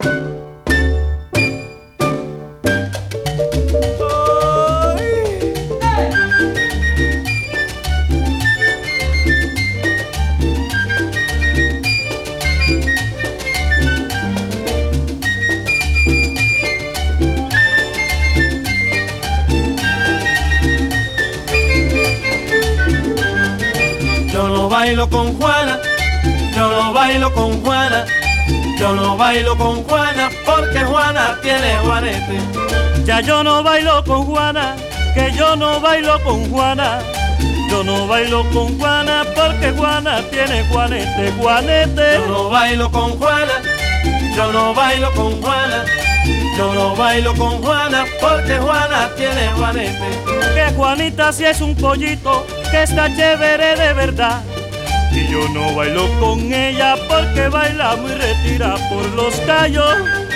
Yo no bailo con Juana, yo no bailo con Juana, yo no bailo con Juana porque Juana tiene juanete. Ya yo no bailo con Juana, que yo no bailo con Juana. Yo no bailo con Juana porque Juana tiene juanete, juanete. Yo no bailo con Juana, yo no bailo con Juana, yo no bailo con Juana porque Juana tiene juanete. Que Juanita si es un pollito, que está chévere de verdad. Y yo no bailo con ella porque baila muy retira por los callos.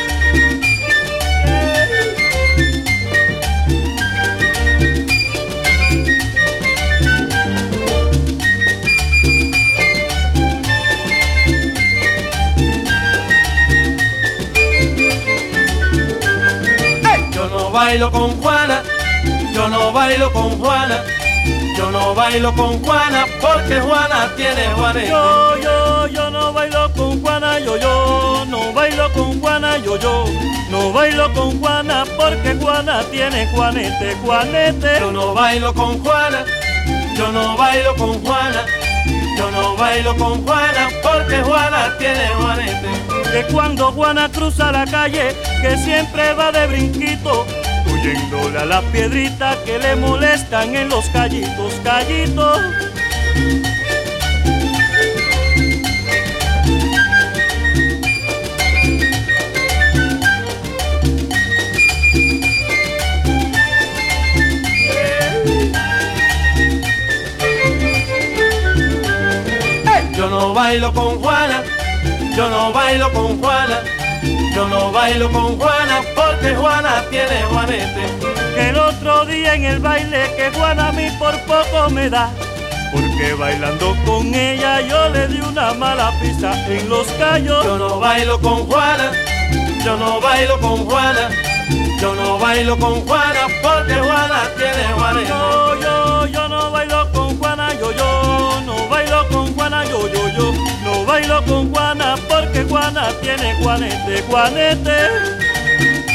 Yo no bailo con Juana, yo no bailo con Juana, yo no bailo con Juana porque Juana tiene juanete. Yo no bailo con Juana, yo no bailo con Juana, yo no bailo con Juana porque Juana tiene juanete, juanete. Yo no bailo con Juana, yo no bailo con Juana, yo no bailo con Juana porque Juana tiene juanete. Que cuando Juana cruza la calle, que siempre va de brinquito, huyéndole a las piedritas que le molestan en los callitos, callitos. Yo no bailo con Juana, yo no bailo con Juana, yo no bailo con Juana porque Juana tiene juanete. Que el otro día en el baile que Juana a mí por poco me da, porque bailando con ella yo le di una mala pisa en los callos. Yo no bailo con Juana, yo no bailo con Juana, yo no bailo con Juana porque Juana tiene juanete. Yo no bailo con Juana, yo no bailo con Juana, yo no bailo con Juana porque Juana tiene juanete, juanete.